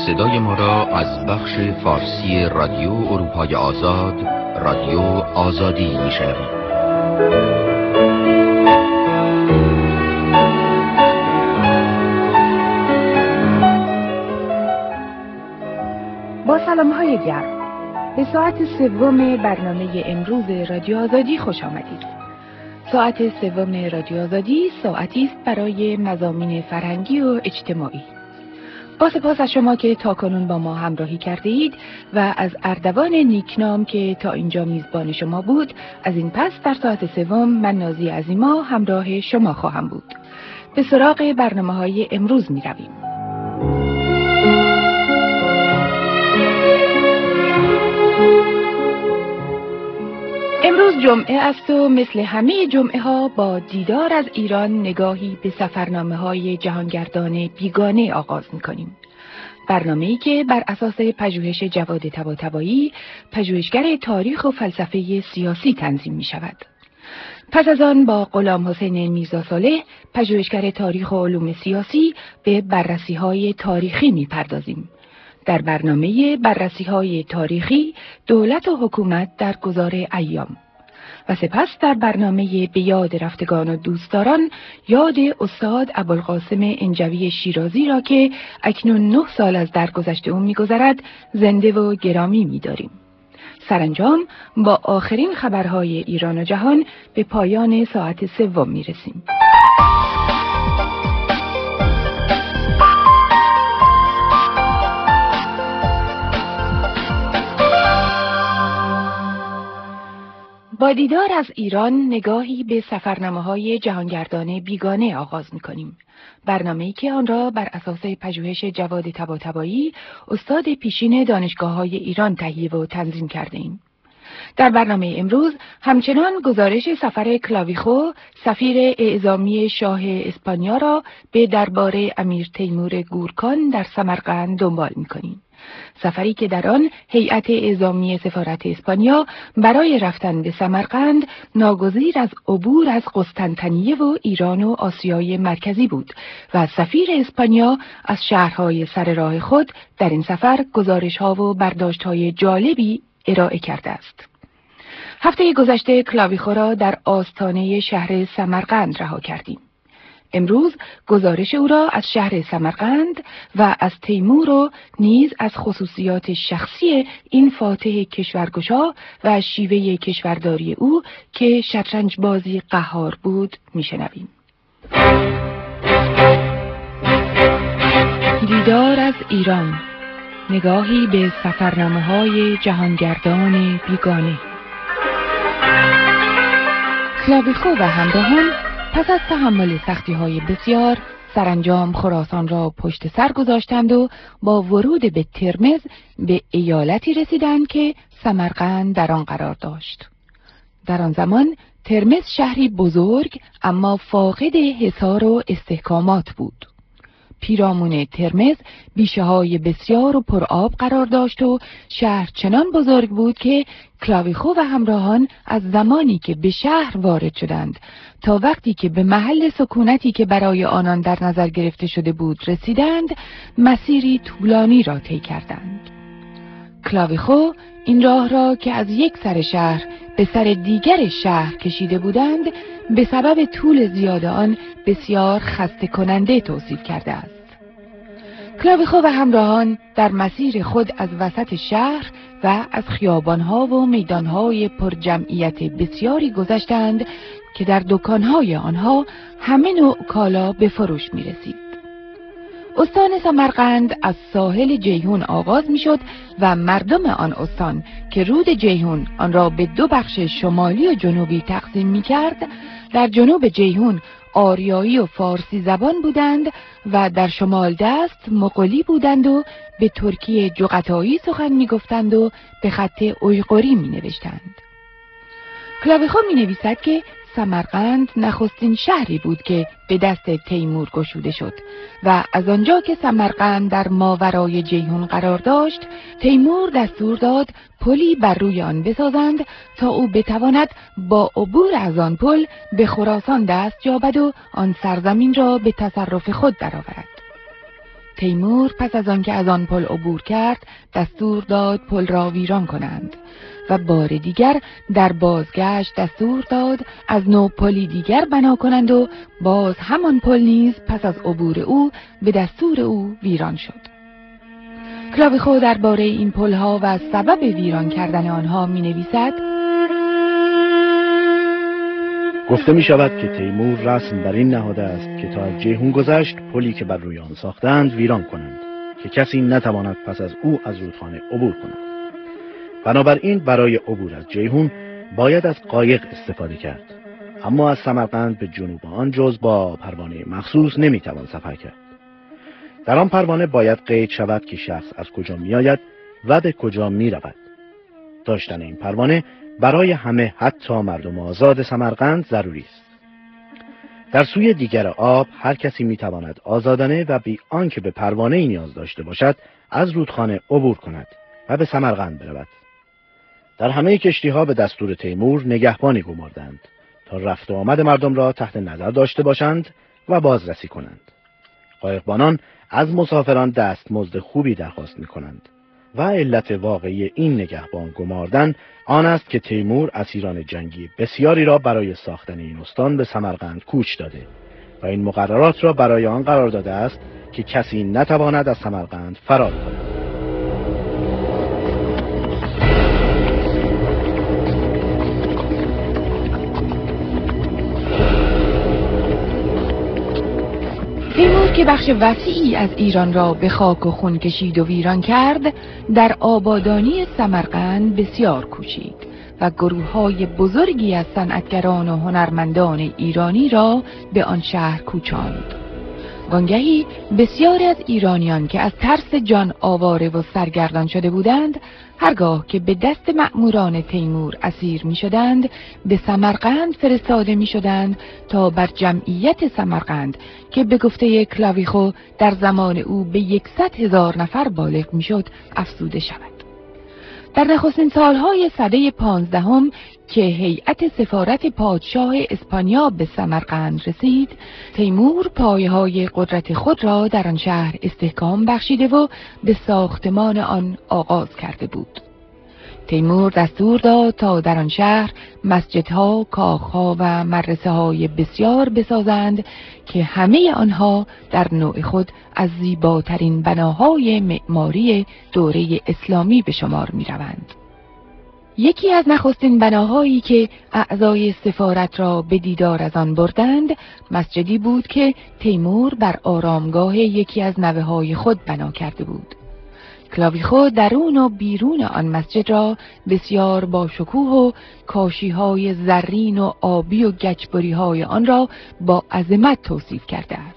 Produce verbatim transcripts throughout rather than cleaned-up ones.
صدای ما را از بخش فارسی رادیو اروپای آزاد، رادیو آزادی میشنوید. با سلام‌های گرم به ساعت سوم برنامه امروز رادیو آزادی خوش آمدید. ساعت سوم رادیو آزادی ساعتی است برای مضامین فرهنگی و اجتماعی. با سپاس از شما که تاکنون با ما همراهی کرده اید و از اردوان نیکنام که تا اینجا میزبان شما بود. از این پس در ساعت سوم من نازی عظیما همراه شما خواهم بود. به سراغ برنامه‌های امروز می رویم. امروز جمعه است و مثل همه جمعه ها با دیدار از ایران نگاهی به سفرنامه های جهانگردان بیگانه آغاز می کنیم. برنامه‌ای که بر اساس پژوهش جواد طباطبایی، پژوهشگر تاریخ و فلسفه سیاسی تنظیم می شود. پس از آن با غلام حسین میرزا صالح، پژوهشگر تاریخ و علوم سیاسی، به بررسی های تاریخی می پردازیم. در برنامه بررسی های تاریخی، دولت و حکومت در گذار ایام. و سپس در برنامه به یاد رفتگان و دوستداران، یاد استاد ابوالقاسم انجوی شیرازی را که اکنون نه سال از درگذشت او می‌گذرد زنده و گرامی می‌داریم. سرانجام با آخرین خبرهای ایران و جهان به پایان ساعت سوم می‌رسیم. با دیدار از ایران نگاهی به سفرنامه‌های جهانگردان بیگانه آغاز می‌کنیم. برنامه‌ای که آن را بر اساس پژوهش جواد طباطبایی، استاد پیشین دانشگاه‌های ایران تهیه و تنظیم کرده‌ایم. در برنامه امروز همچنان گزارش سفر کلاویخو، سفیر اعزامی شاه اسپانیا را به دربار امیر تیمور گورکان در سمرقند دنبال می‌کنیم. سفری که در آن هیئت اعزامی سفارت اسپانیا برای رفتن به سمرقند ناگزیر از عبور از قسطنطنیه و ایران و آسیای مرکزی بود و سفیر اسپانیا از شهرهای سر راه خود در این سفر گزارش‌ها و برداشت‌های جالبی ارائه کرده است. هفته گذشته کلاویخو را در آستانه شهر سمرقند رها کردیم. امروز گزارش او را از شهر سمرقند و از تیمور و نیز از خصوصیات شخصی این فاتح کشورگشا و شیوه کشورداری او که شطرنج بازی قهار بود میشنویم. دیدار از ایران، نگاهی به سفرنامه‌های جهانگردان بیگانه. کلاویخو و همراهان پس از تحمل سختی‌های بسیار سرانجام خراسان را پشت سر گذاشتند و با ورود به ترمز به ایالتی رسیدند که سمرقند در آن قرار داشت. در آن زمان ترمز شهری بزرگ اما فاقد حصار و استحکامات بود. پیرامون ترمز بیشه‌های بسیار و پرآب قرار داشت و شهر چنان بزرگ بود که کلاویخو و همراهان از زمانی که به شهر وارد شدند تا وقتی که به محل سکونتی که برای آنان در نظر گرفته شده بود رسیدند، مسیری طولانی را طی کردند. کلاویخو این راه را که از یک سر شهر به سر دیگر شهر کشیده بودند، به سبب طول زیاد آن بسیار خسته کننده توصیف کرده است. کلاویخو و همراهان در مسیر خود از وسط شهر و از خیابانها و میدانهای پر جمعیت بسیاری گذشتند که در دکانهای آنها همه نوع کالا به فروش می رسید. استان سمرقند از ساحل جیهون آغاز می شد و مردم آن استان که رود جیهون آن را به دو بخش شمالی و جنوبی تقسیم می کرد، در جنوب جیهون آریایی و فارسی زبان بودند و در شمال دست مغولی بودند و به ترکی جغتایی سخن می گفتند و به خط اویغوری می نوشتند. کلاویخو می نویسد که سمرقند نخستین شهری بود که به دست تیمور گشوده شد و از آنجا که سمرقند در ماورای جیهون قرار داشت، تیمور دستور داد پلی بر روی آن بسازند تا او بتواند با عبور از آن پل به خراسان دست یابد و آن سرزمین را به تصرف خود درآورد. تیمور پس از آنکه از آن پل عبور کرد دستور داد پل را ویران کنند و بار دیگر در بازگشت دستور داد از نو پلی دیگر بنا کنند و باز همان پل نیز پس از عبور او به دستور او ویران شد. کلاویخو درباره این پلها و سبب ویران کردن آنها می نویسد: گفته می شود که تیمور رسم بر این نهاده است که تا از جیحون گذشت پلی که بر روی آن ساختند ویران کنند که کسی نتواند پس از او از رودخانه عبور کند. بنابراین برای عبور از جیحون باید از قایق استفاده کرد، اما از سمرقند به جنوب آن جز با پروانه مخصوص نمی توان سفر کرد. در آن پروانه باید قید شود که شخص از کجا می آید و به کجا می رود. داشتن این پروانه برای همه حتی مردم آزاد سمرقند ضروری است. در سوی دیگر آب هر کسی می تواند آزادانه و بی آنکه به پروانه ای نیاز داشته باشد از رودخانه عبور کند و به سمرقند برود. در همه کشتی ها به دستور تیمور نگهبانی گماردند تا رفت و آمد مردم را تحت نظر داشته باشند و بازرسی کنند. قایقبانان از مسافران دستمزد خوبی درخواست می کنند و علت واقعی این نگهبان گماردن آن است که تیمور اسیران جنگی بسیاری را برای ساختن این استان به سمرقند کوچ داده و این مقررات را برای آن قرار داده است که کسی نتواند از سمرقند فرار کند. تیمور که بخش وسیعی از ایران را به خاک و خون کشید و ویران کرد، در آبادانی سمرقند بسیار کوشید و گروه‌های بزرگی از صنعتگران و هنرمندان ایرانی را به آن شهر کوچاند. وانگهی بسیاری از ایرانیان که از ترس جان آواره و سرگردان شده بودند، هرگاه که به دست مأموران تیمور اسیر می شدند، به سمرقند فرستاده می شدند تا بر جمعیت سمرقند که به گفته کلاویخو در زمان او به یکصد هزار نفر بالغ می شد افزوده شود. در نخستین سالهای سده پانزدهم که هیئت سفارت پادشاه اسپانیا به سمرقند رسید، تیمور پایه‌های قدرت خود را در آن شهر استحکام بخشیده و به ساختمان آن آغاز کرده بود. تیمور دستور داد تا در آن شهر مسجدها، کاخها و مدرسه‌های بسیار بسازند که همه آنها در نوع خود از زیباترین بناهای معماری دوره اسلامی به شمار می‌روند. یکی از نخستین بناهایی که اعضای سفارت را به دیدار از آن بردند، مسجدی بود که تیمور بر آرامگاه یکی از نوه‌های خود بنا کرده بود. کلاویخو درون و بیرون آن مسجد را بسیار با شکوه و کاشی‌های زرین و آبی و گچبری‌های آن را با عظمت توصیف کرده است.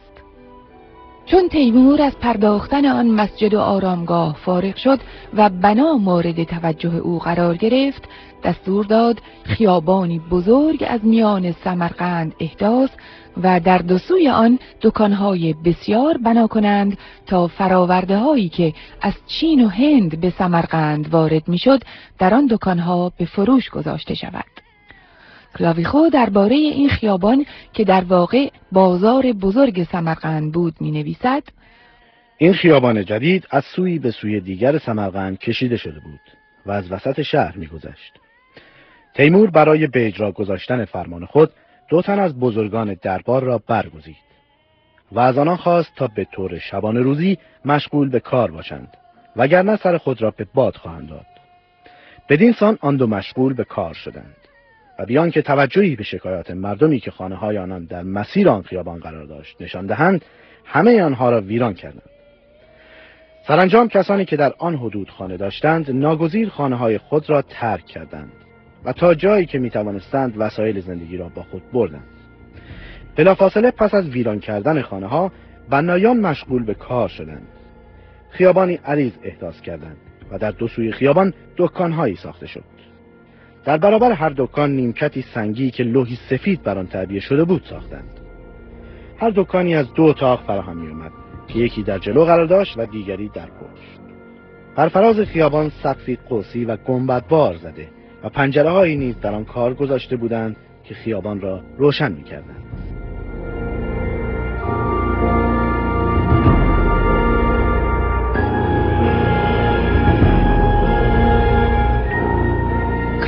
چون تیمور از پرداختن آن مسجد و آرامگاه فارغ شد و بنا مورد توجه او قرار گرفت، دستور داد خیابانی بزرگ از میان سمرقند احداث و در دو سوی آن دکانهای بسیار بنا کنند تا فراورده هایی که از چین و هند به سمرقند وارد میشد در آن دکانها به فروش گذاشته شود. کلاویخو درباره این خیابان که در واقع بازار بزرگ سمرقند بود می نویسد: این خیابان جدید از سوی به سوی دیگر سمرقند کشیده شده بود و از وسط شهر می گذشت. تیمور برای به اجرا گذاشتن فرمان خود دو تن از بزرگان دربار را برگزید و از آنان خواست تا به طور شبانه روزی مشغول به کار باشند وگرنه سر خود را به باد خواهند داد. بدین سان آن دو مشغول به کار شدند و بیان که توجهی به شکایات مردمی که خانه های آنان در مسیر آن خیابان قرار داشت نشان دهند، همه آنها را ویران کردند. سرانجام کسانی که در آن حدود خانه داشتند ناگزیر خانه های خود را ترک کردند و تا جایی که می توانستند وسایل زندگی را با خود بردند. بلافاصله پس از ویران کردن خانه ها بنایان مشغول به کار شدند. خیابانی عریض احداث کردند و در دو سوی خیابان دکان‌هایی ساخته شد. در برابر هر دکان نیمکتی سنگی که لوحی سفید بر آن تعبیه شده بود ساختند. هر دکانی از دو اتاق فراهم می آمد که یکی در جلو قرار داشت و دیگری در پشت. بر فراز خیابان سقفی قوسی و گنبدبار زده و پنجره‌هایی نیز در آن کار گذاشته بودند که خیابان را روشن می‌کردند.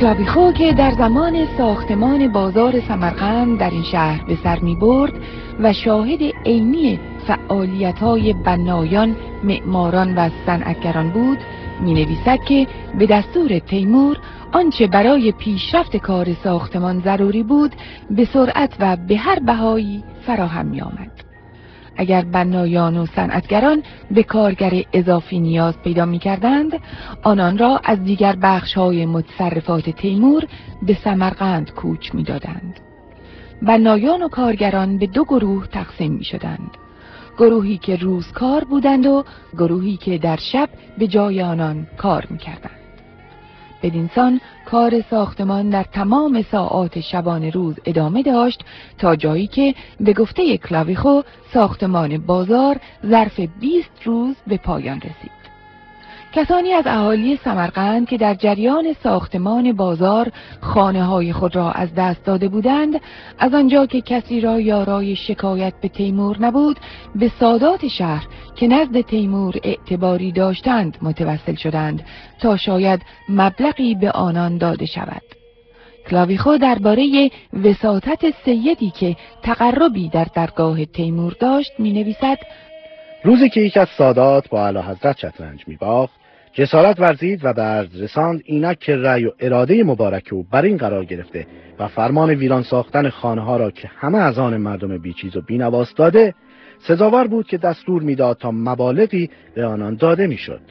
کلاویخو که در زمان ساختمان بازار سمرقند در این شهر به سر می برد و شاهد عینی فعالیت‌های بنایان، معماران و صنعتگران بود، می نویسد که به دستور تیمور آنچه برای پیشرفت کار ساختمان ضروری بود به سرعت و به هر بهایی فراهم می آمد. اگر بنایان و صنعتگران به کارگر اضافی نیاز پیدا می کردند، آنان را از دیگر بخش‌های متصرفات تیمور به سمرقند کوچ می دادند. بنایان و کارگران به دو گروه تقسیم می شدند. گروهی که روزکار بودند و گروهی که در شب به جای آنان کار می کردند. بدینسان کار ساختمان در تمام ساعات شبانه روز ادامه داشت تا جایی که به گفته کلاویخو ساختمان بازار ظرف بیست روز به پایان رسید. کسانی از اهالی سمرقند که در جریان ساختمان بازار خانه‌های خود را از دست داده بودند، از آنجا که کسی را یارای شکایت به تیمور نبود، به سادات شهر که نزد تیمور اعتباری داشتند متوسل شدند تا شاید مبلغی به آنان داده شود. کلاویخو درباره وساطت سیدی که تقربی در درگاه تیمور داشت می نویسد: روزی که یک از سادات با اعلیحضرت شطرنج می باخت، جسارت ورزید و به عرض رساند اینک که رأی و اراده مبارک او بر این قرار گرفته و فرمان ویران ساختن خانه ها را که همه از آن مردم بیچیز و بینواست داده، سزاوار بود که دستور میداد تا مبالغی به آنان داده میشد.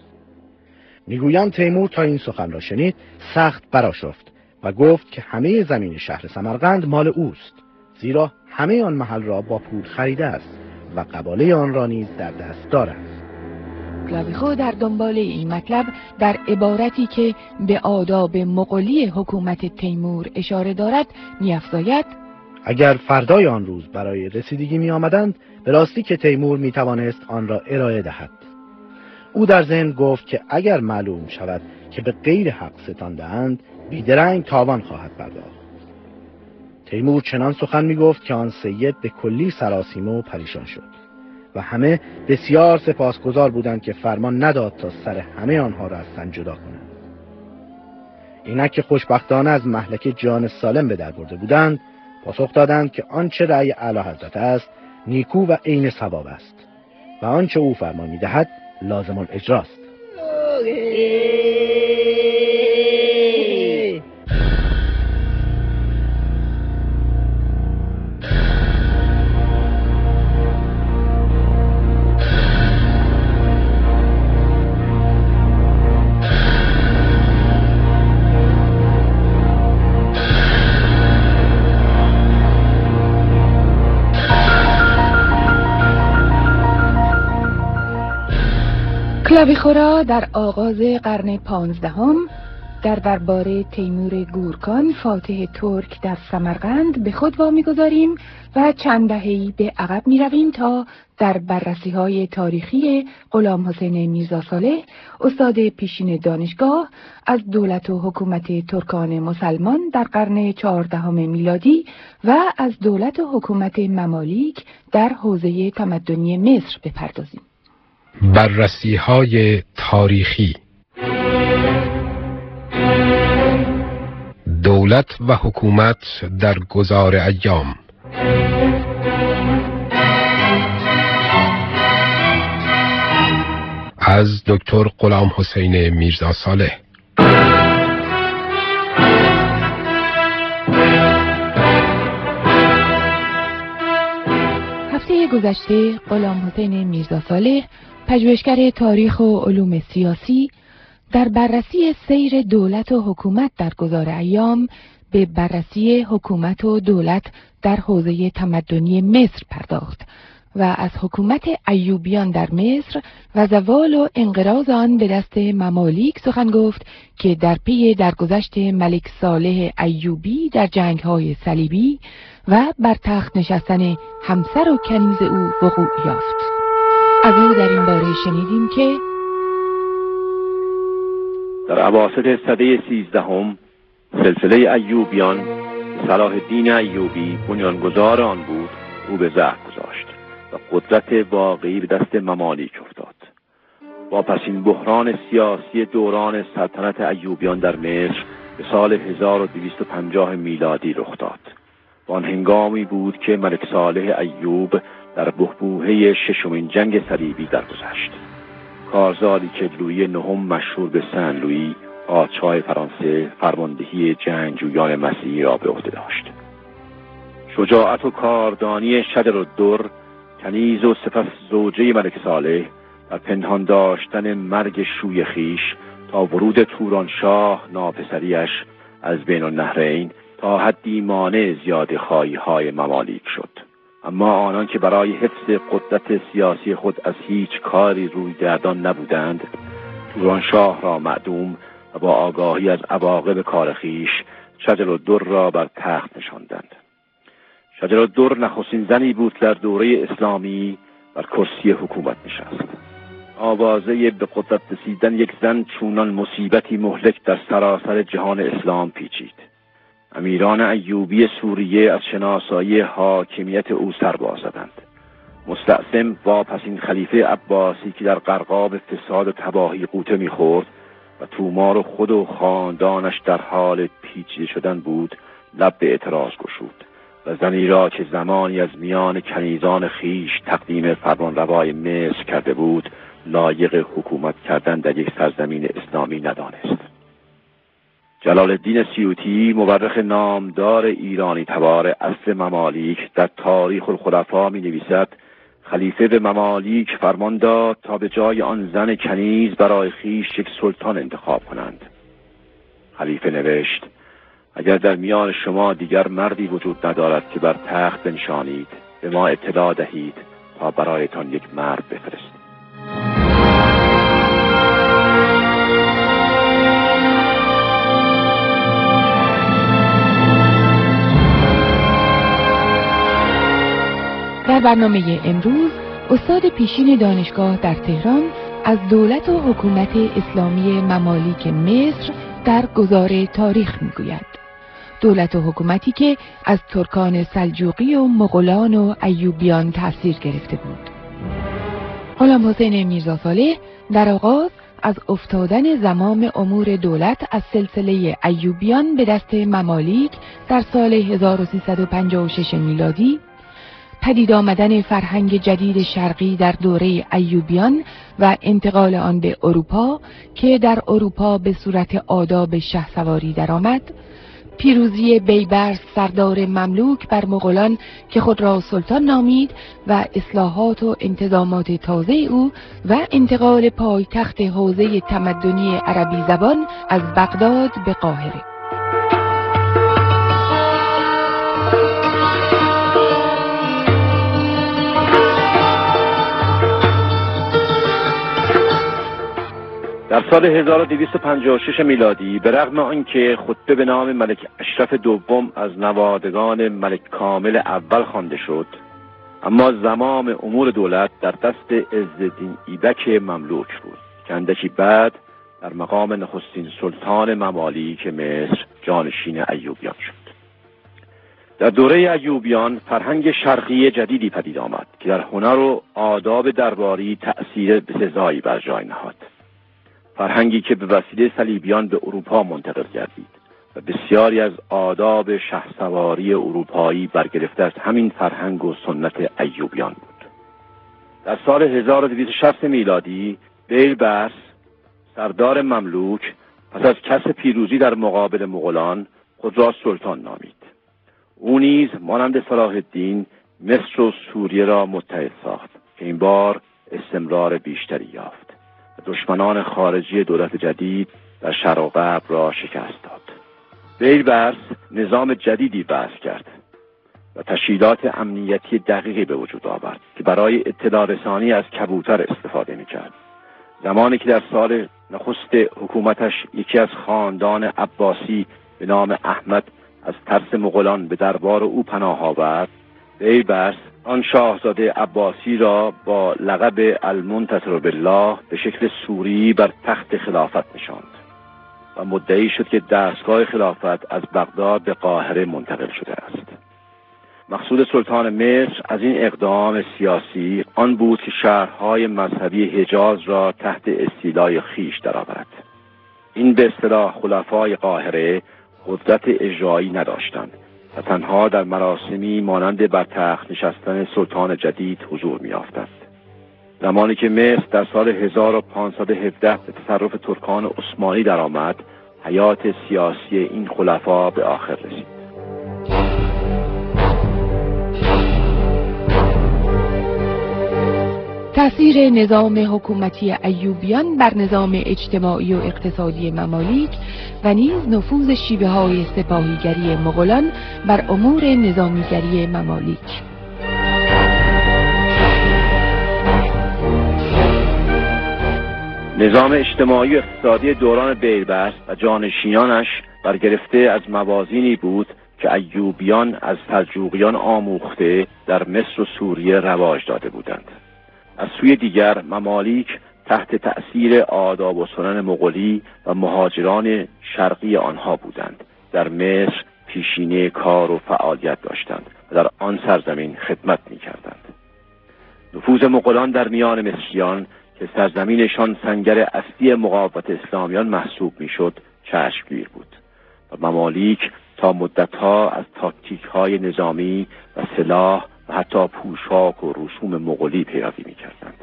میگویند تیمور تا این سخن را شنید سخت برآشفت و گفت که همه زمین شهر سمرقند مال اوست، زیرا همه آن محل را با پول خریده است و قباله آن را نیز در دست دارد. کلاویخو در دنبال این مطلب در عبارتی که به آداب مغولی حکومت تیمور اشاره دارد می‌افزاید: اگر فردای آن روز برای رسیدگی می آمدند، به راستی که تیمور می توانست آن را ارائه دهد. او در ضمن گفت که اگر معلوم شود که به غیر حق ستانده‌اند، بیدرنگ تاوان خواهد پرداخت. تیمور چنان سخن می گفت که آن سید به کلی سراسیمه و پریشان شد و همه بسیار سپاسگزار بودند که فرمان نداد تا سر همه آنها را از تن جدا کنند. اینک که خوشبختانه از مهلک جان سالم به در برده بودند، پاسخ دادند که آنچه رأی اعلیحضرت است نیکو و عین صواب است و آنچه او فرمان می‌دهد لازم الاجراست. کلاویخو را در آغاز قرن پانزدهم در دربار تیمور گورکان فاتح ترک در سمرقند به خود وامی گذاریم و چند دهه‌ای به عقب می رویم تا در بررسی های تاریخی غلام حسین میرزا صالح، استاد پیشین دانشگاه، از دولت و حکومت ترکان مسلمان در قرن چهاردهم میلادی و از دولت و حکومت ممالیک در حوزه تمدنی مصر بپردازیم. بررسی های تاریخی. دولت و حکومت در گذار ایام. از دکتر غلام حسین میرزا صالح. هفته گذشته غلام حسین میرزا صالح، پژوهشگر تاریخ و علوم سیاسی، در بررسی سیر دولت و حکومت در گذار ایام به بررسی حکومت و دولت در حوزه تمدنی مصر پرداخت و از حکومت ایوبیان در مصر و زوال و انقراض آن به دست ممالیک سخن گفت که در پی درگذشت ملک صالح ایوبی در جنگ‌های صلیبی و بر تخت نشستن همسر و کنیز او وقوع یافت. از او در این باره شنیدیم که در اواسط سده سیزدهم سلسله ایوبیان، صلاح الدین ایوبی بنیانگذار آن بود، او به زهر گذاشت و قدرت واقعی به دست ممالیک افتاد. واپسین بحران سیاسی دوران سلطنت ایوبیان در مصر به سال هزار و دویست و پنجاه میلادی رخ داد. آن هنگامی بود که ملک صالح ایوب در بحبوحه ششمین جنگ صلیبی درگذشت. کارزاری که لویی نهم مشهور به سن لویی پادشاه فرانسه فرماندهی جنگجویان مسیحی را به عهده داشت. شجاعت و کاردانی شجرالدر کنیز و سپس زوجه ملک صالح در پنهان داشتن مرگ شوی خیش تا ورود تورانشاه ناپسریش از بین النهرین تا حدی مانع زیاد خواهی های ممالیک شد. اما آنان که برای حفظ قدرت سیاسی خود از هیچ کاری روی گردان نبودند، تورانشاه را معدوم و با آگاهی از عواقب کار خویش شجرالدر را بر تخت نشاندند. شجرالدر نخستین زنی بود که در دوره اسلامی بر کرسی حکومت نشست. آوازه به قدرت رسیدن یک زن چونان مصیبتی مهلک در سراسر جهان اسلام پیچید. امیران ایوبی سوریه از شناسایی حاکمیت او سر باز زدند. مستعصم واپسین خلیفه عباسی که در غرقاب فساد و تباهی غوطه می‌خورد و تومار و خود و خاندانش در حال پیچیده شدن بود، لب به اعتراض گشود و زنی را که زمانی از میان کنیزان خیش تقدیم فرمانروای مصر کرده بود، لایق حکومت کردن در یک سرزمین اسلامی ندانست. جلال الدین سیوطی، مورخ نامدار ایرانی تبار اصل ممالیک، در تاریخ الخلفا می نویسد خلیفه به ممالیک فرمان داد تا به جای آن زن کنیز برای خیش یک سلطان انتخاب کنند. خلیفه نوشت اگر در میان شما دیگر مردی وجود ندارد که بر تخت بنشانید، به ما اطلاع دهید تا برایتان یک مرد بفرستیم. در برنامه امروز استاد پیشین دانشگاه در تهران از دولت و حکومت اسلامی ممالیک مصر در گذار تاریخ میگوید. دولت و حکومتی که از ترکان سلجوقی و مغولان و ایوبیان تأثیر گرفته بود. غلام حسین میرزا صالح در آغاز از افتادن زمام امور دولت از سلسله ایوبیان به دست ممالیک در سال هزار و سیصد و پنجاه و شش میلادی، پدید آمدن فرهنگ جدید شرقی در دوره ایوبیان و انتقال آن به اروپا که در اروپا به صورت آداب شهسواری درآمد، پیروزی بیبرس سردار مملوک بر مغولان که خود را سلطان نامید و اصلاحات و انتظامات تازه او و انتقال پایتخت حوزه تمدنی عربی زبان از بغداد به قاهره. در سال هزار و دویست و پنجاه و شش میلادی به رغم آنکه خطبه به نام ملک اشرف دوم از نوادگان ملک کامل اول خوانده شد، اما زمام امور دولت در دست عزالدین ایبک مملوک بود که اندکی بعد در مقام نخستین سلطان ممالیک مصر جانشین ایوبیان شد. در دوره ایوبیان فرهنگ شرقی جدیدی پدید آمد که در هنر و آداب درباری تأثیر بسزایی بر جای نهاد. فرهنگی که به وسیله صلیبیان به اروپا منتقل گردید و بسیاری از آداب شهسواری اروپایی برگرفته از همین فرهنگ و سنت ایوبیان بود. در سال هزار و دویست و شصت میلادی بیبرس سردار مملوک پس از کسب پیروزی در مقابل مغولان خود را سلطان نامید. او نیز مانند صلاح الدین مصر و سوریه را متحد ساخت که این بار استمرار بیشتری یافت. دشمنان خارجی دولت جدید در شرق و غرب را شکست داد. بیبرس نظام جدیدی وضع کرد و تشکیلات امنیتی دقیقی به وجود آورد که برای اطلاع رسانی از کبوتر استفاده می‌کرد. زمانی که در سال نخست حکومتش یکی از خاندان عباسی به نام احمد از ترس مغولان به دربار او پناه آورد، بیبرس آن شاهزاده عباسی را با لقب المنتصر بالله به شکل سوری بر تخت خلافت نشاند و مدعی شد که دستگاه خلافت از بغداد به قاهره منتقل شده است. مقصود سلطان مصر از این اقدام سیاسی آن بود که شهرهای مذهبی حجاز را تحت استیلای خیش درآورد. این به اصطلاح خلفای قاهره قدرت اجرایی نداشتند و تنها در مراسمی مانند بر تخت نشستن سلطان جدید حضور می‌یافتند. زمانی که مصر در سال هزار و پانصد و هفده به تصرف ترکان عثمانی درآمد، حیات سیاسی این خلفا به آخر رسید. تأثیر نظام حکومتی ایوبیان بر نظام اجتماعی و اقتصادی ممالیک و نیز نفوذ شیوه‌های سپاهیگری مغولان بر امور نظامیگری ممالیک. نظام اجتماعی و اقتصادی دوران بیربست و جانشینانش برگرفته از موازینی بود که ایوبیان از سلجوقیان آموخته در مصر و سوریه رواج داده بودند. از سوی دیگر ممالیک تحت تأثیر آداب و سنن مغولی و مهاجران شرقی آنها بودند. در مصر پیشینه کار و فعالیت داشتند و در آن سرزمین خدمت می‌کردند. نفوذ مغولان در میان مصریان که سرزمینشان سنگر اصلی مقاومت اسلامیان محسوب میشد چشمگیر بود و ممالیک تا مدتها از تاکتیک‌های نظامی و سلاح و حتی پوشاک و رسوم مغولی پیروی می‌کردند.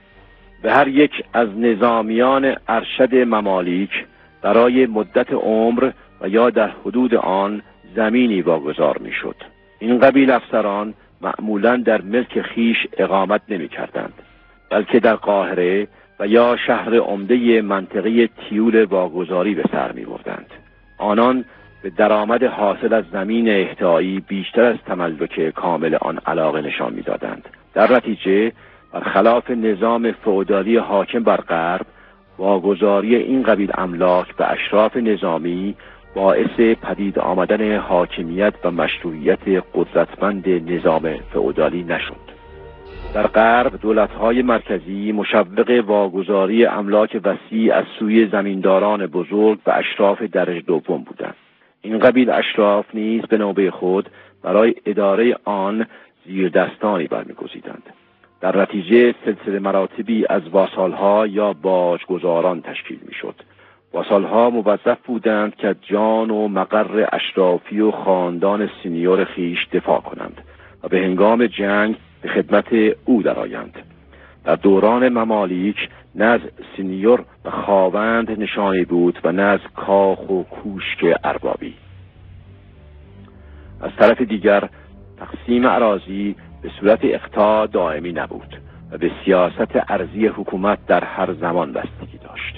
به هر یک از نظامیان ارشد ممالیک برای مدت عمر و یا در حدود آن زمینی واگذار میشد. این قبیل افسران معمولاً در ملک خیش اقامت نمی‌کردند، بلکه در قاهره و یا شهر عمده منطقه تیول واگذاری به سر می‌بردند. آنان به درآمد حاصل از زمین احتیاطی بیشتر از تملک کامل آن علاقه نشان می‌دادند. در نتیجه برخلاف نظام فئودالی حاکم بر غرب، واگذاری این قبیل املاک به اشراف نظامی باعث پدید آمدن حاکمیت و مشروعیت قدرتمند نظام فئودالی نشد. در غرب دولت‌های مرکزی مشوق واگذاری املاک وسیع از سوی زمینداران بزرگ و اشراف درجه دوم بودند. این قبیل اشراف نیز به نوبه خود برای اداره آن زیردستانی برمی‌گزیدند. در نتیجه سلسله مراتبی از واسالها یا باجگزاران تشکیل می‌شد. واسالها موظف بودند که جان و مقر اشرافی و خاندان سینیور خیش دفاع کنند و به هنگام جنگ به خدمت او درآیند. در دوران ممالیک نه از سینیور و خاوند نشانی بود و نه از کاخ و کوشک اربابی. از طرف دیگر تقسیم اراضی به صورت اقطاع دائمی نبود و به سیاست ارضی حکومت در هر زمان بستگی داشت.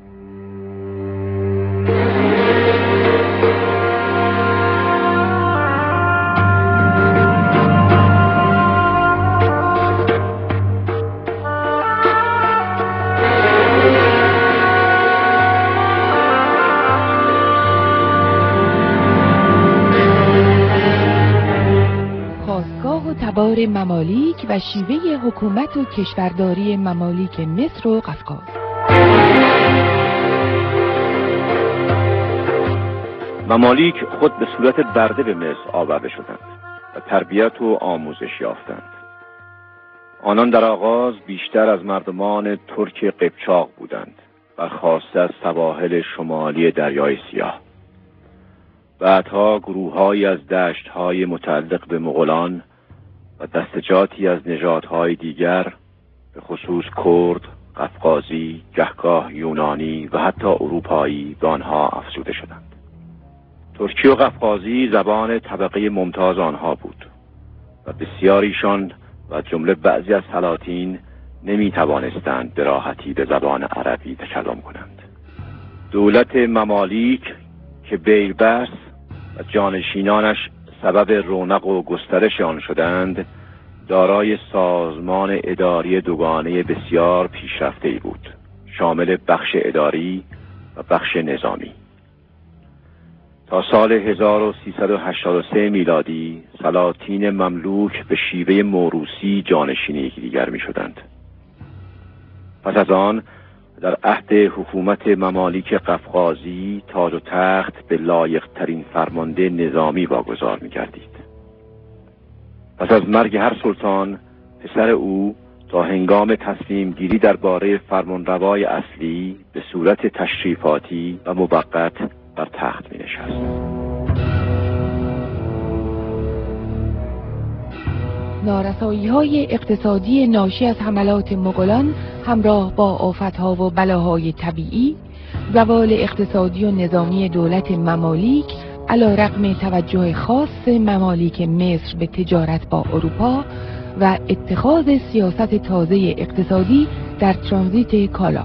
تبار ممالیک و شیوه حکومت و کشورداری ممالیک مصر و قفقاز. ممالیک خود به صورت برده به مصر آورده شدند و تربیت و آموزش یافتند. آنان در آغاز بیشتر از مردمان ترک قبچاق بودند، برخاسته از سواحل شمالی دریای سیاه. بعدها گروه‌هایی از دشت‌های متعلق به مغولان و دستجاتی از نژادهای دیگر به خصوص کرد، قفقازی، گهگاه یونانی و حتی اروپایی به آنها افزوده شدند. ترکی و قفقازی زبان طبقه ممتاز آنها بود و بسیاریشان و جمله بعضی از سلاطین نمی توانستند به راحتی به زبان عربی تکلم کنند. دولت ممالیک که بیربست و جانشینانش سبب رونق و گسترش آن شدند، دارای سازمان اداری دوگانه بسیار پیشرفته‌ای بود، شامل بخش اداری و بخش نظامی. تا سال هزار و سیصد و هشتاد و سه میلادی سلاطین مملوک به شیوه موروثی جانشینی یکدیگر می شدند. پس از آن در عهد حکومت ممالیک قفقازی تاج و تخت به لایق ترین فرمانده نظامی واگذار می گردید. پس از مرگ هر سلطان پسر او تا هنگام تصمیم گیری درباره فرمانروای اصلی به صورت تشریفاتی و موقت بر تخت می نشست. نارسایی‌های اقتصادی ناشی از حملات مغولان همراه با آفت‌ها و بلاهای طبیعی، زوال اقتصادی و نظامی دولت ممالیک علی‌رغم توجه خاص ممالیک مصر به تجارت با اروپا و اتخاذ سیاست تازه اقتصادی در ترانزیت کالا.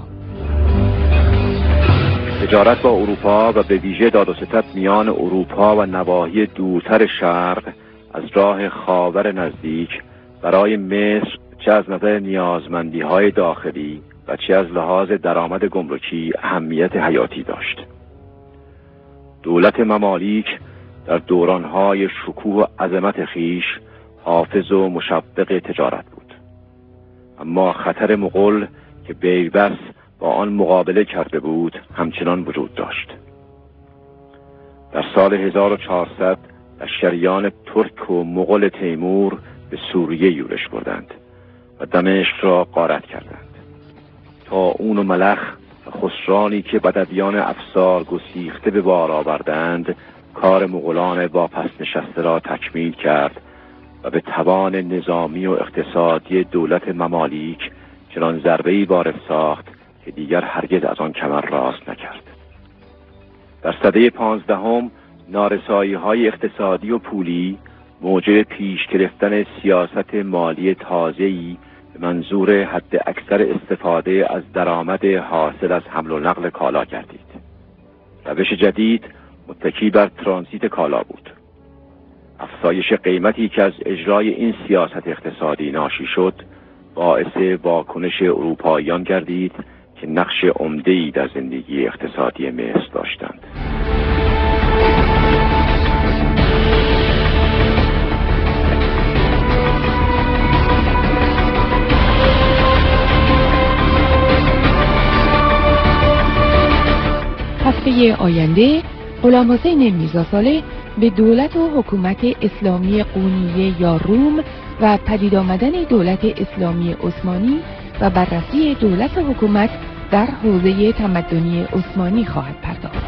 تجارت با اروپا و به ویژه داد و ستد میان اروپا و نواحی دورتر شرق از راه خاور نزدیک برای مصر چه از نظر نیازمندی‌های داخلی و چه از لحاظ درآمد گمرکی اهمیت حیاتی داشت. دولت ممالیک در دوران‌های شکوه و عظمت خیش حافظ و مشوق تجارت بود، اما خطر مغول که بیبس با آن مقابله کرده بود همچنان وجود داشت. در سال هزار و چهارصد لشکریان ترک و مغول تیمور به سوریه یورش بردند و دمشق را غارت کردند. تا اون و ملخ و خسرانی که بدویان افسار گسیخته به بار آوردند کار مغولان با پس نشسته را تکمیل کرد و به توان نظامی و اقتصادی دولت ممالیک چنان ضربه‌ای وارد ساخت که دیگر هرگز از آن کمر راست نکرد. در سده پانزدهم نارسایی‌های اقتصادی و پولی موجب پیش گرفتن سیاست مالی تازه‌ای به منظور حد اکثر استفاده از درآمد حاصل از حمل و نقل کالا گردید. روش جدید متکی بر ترانزیت کالا بود. افزایش قیمتی که از اجرای این سیاست اقتصادی ناشی شد باعث واکنش اروپاییان گردید که نقش عمده‌ای در زندگی اقتصادی مصر داشتند. هفته آینده غلام حسین میرزا صالح به دولت و حکومت اسلامی قونیه یا روم و پدید آمدن دولت اسلامی عثمانی و بررسی دولت و حکومت در حوزه تمدنی عثمانی خواهد پرداخت.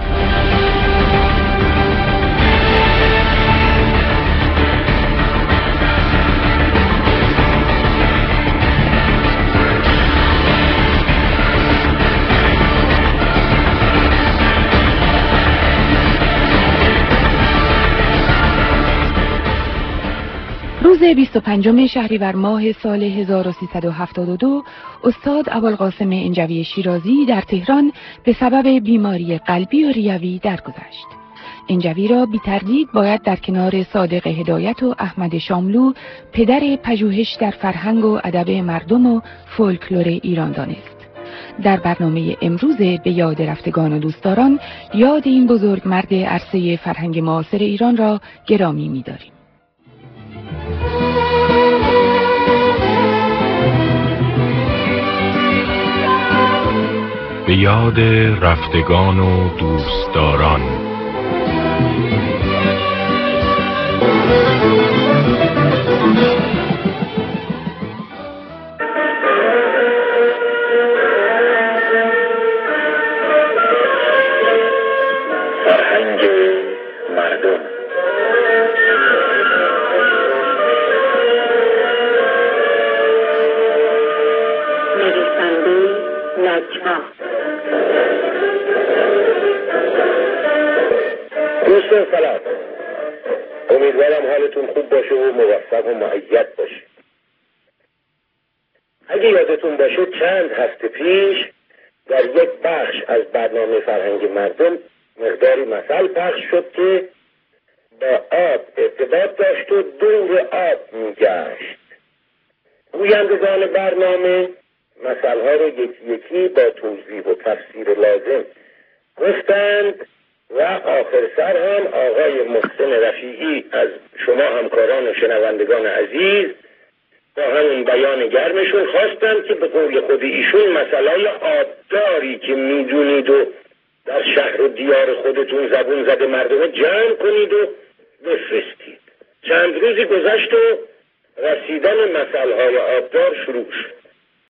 روز بیست و پنجم شهریور ماه سال هزار و سیصد و هفتاد و دو استاد ابوالقاسم انجوی شیرازی در تهران به سبب بیماری قلبی و ریوی درگذشت. انجوی را بی تردید باید در کنار صادق هدایت و احمد شاملو پدر پژوهش در فرهنگ و ادب مردم و فولکلور ایران دانست. در برنامه امروز به یاد رفتگان و دوستداران یاد این بزرگ مرد عرصه فرهنگ معاصر ایران را گرامی می‌داریم. به یاد رفتگان و دوستداران. فرهنگ مردم. نویسنده نجوا. دوستان سلام، امیدوارم حالتون خوب باشه و موفق و مؤید باشه. اگه یادتون باشه چند هفته پیش در یک بخش از برنامه فرهنگ مردم مقداری مثل پخش شد که با آب ارتباط داشت و دور آب میگشت. گویندگان برنامه مثلها رو یکی یکی با توضیح و تفسیر لازم گفتند و آخر سر هم آقای محسن رفیعی از شما همکاران و شنوندگان عزیز با همون بیان گرمشون خواستند که به قول خود ایشون مسئله آبداری که میدونید و در شهر و دیار خودتون زبون زده مردم جمع کنید و بفرستید. چند روزی گذشت و رسیدن مسئله آبدار شروع شد.